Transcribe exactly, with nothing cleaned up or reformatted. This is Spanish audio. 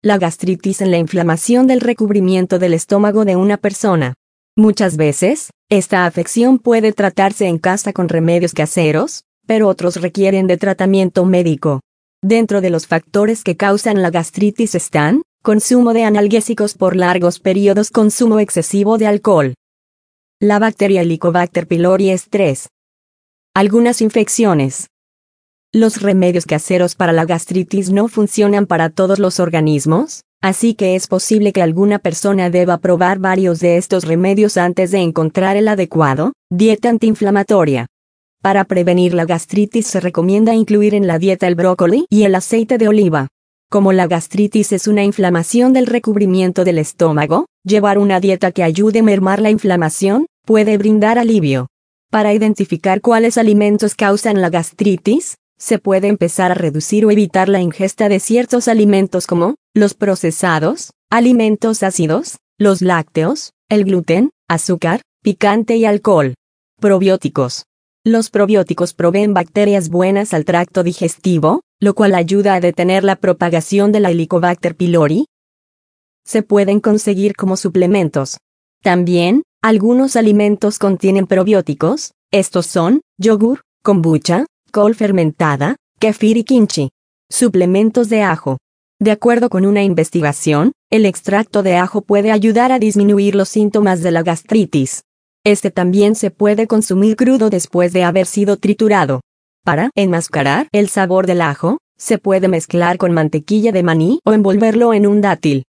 La gastritis en la inflamación del recubrimiento del estómago de una persona. Muchas veces, esta afección puede tratarse en casa con remedios caseros, pero otros requieren de tratamiento médico. Dentro de los factores que causan la gastritis están: consumo de analgésicos por largos periodos, consumo excesivo de alcohol. La bacteria Helicobacter pylori estrés. Algunas infecciones. Los remedios caseros para la gastritis no funcionan para todos los organismos, así que es posible que alguna persona deba probar varios de estos remedios antes de encontrar el adecuado. Dieta antiinflamatoria. Para prevenir la gastritis se recomienda incluir en la dieta el brócoli y el aceite de oliva. Como la gastritis es una inflamación del recubrimiento del estómago, llevar una dieta que ayude a mermar la inflamación puede brindar alivio. Para identificar cuáles alimentos causan la gastritis, se puede empezar a reducir o evitar la ingesta de ciertos alimentos como los procesados, alimentos ácidos, los lácteos, el gluten, azúcar, picante y alcohol. Probióticos. Los probióticos proveen bacterias buenas al tracto digestivo, lo cual ayuda a detener la propagación de la Helicobacter pylori. Se pueden conseguir como suplementos. También, algunos alimentos contienen probióticos, estos son yogur, kombucha, col fermentada, kefir y kimchi. Suplementos de ajo. De acuerdo con una investigación, el extracto de ajo puede ayudar a disminuir los síntomas de la gastritis. Este también se puede consumir crudo después de haber sido triturado. Para enmascarar el sabor del ajo, se puede mezclar con mantequilla de maní o envolverlo en un dátil.